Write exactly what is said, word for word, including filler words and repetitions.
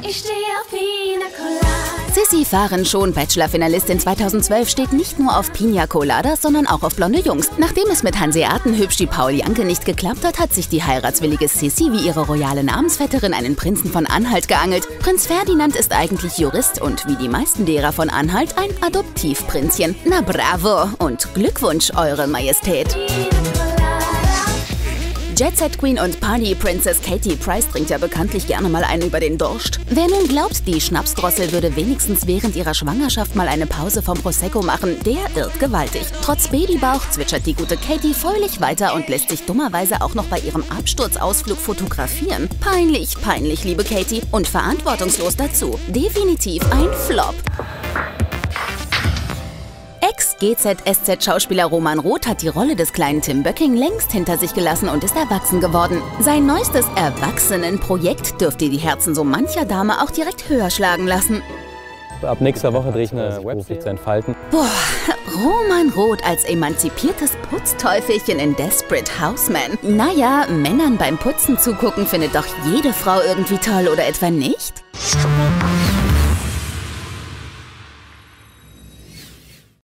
Ich stehe auf Pina Colada. Sissi Fahren-Schon, Bachelor-Finalistin zweitausendzwölf, steht nicht nur auf Pina Colada, sondern auch auf blonde Jungs. Nachdem es mit Hanseaten-Hübschi Paul Janke nicht geklappt hat, hat sich die heiratswillige Sissi wie ihre royale Namensvetterin einen Prinzen von Anhalt geangelt. Prinz Ferdinand ist eigentlich Jurist und wie die meisten derer von Anhalt ein Adoptivprinzchen. Na bravo und Glückwunsch, Eure Majestät. Jet-Set-Queen und Party-Princess Katie Price trinkt ja bekanntlich gerne mal einen über den Durst. Wer nun glaubt, die Schnapsdrossel würde wenigstens während ihrer Schwangerschaft mal eine Pause vom Prosecco machen, der irrt gewaltig. Trotz Babybauch zwitschert die gute Katie fröhlich weiter und lässt sich dummerweise auch noch bei ihrem Absturzausflug fotografieren. Peinlich, peinlich, liebe Katie. Und verantwortungslos dazu. Definitiv ein Flop. Ex-G Z S Z-Schauspieler Roman Roth hat die Rolle des kleinen Tim Böcking längst hinter sich gelassen und ist erwachsen geworden. Sein neuestes Erwachsenenprojekt dürfte die Herzen so mancher Dame auch direkt höher schlagen lassen. Ab nächster Woche drehe ich eine Webserie zu entfalten. Boah, Roman Roth als emanzipiertes Putzteufelchen in Desperate Houseman. Naja, Männern beim Putzen zugucken findet doch jede Frau irgendwie toll, oder etwa nicht?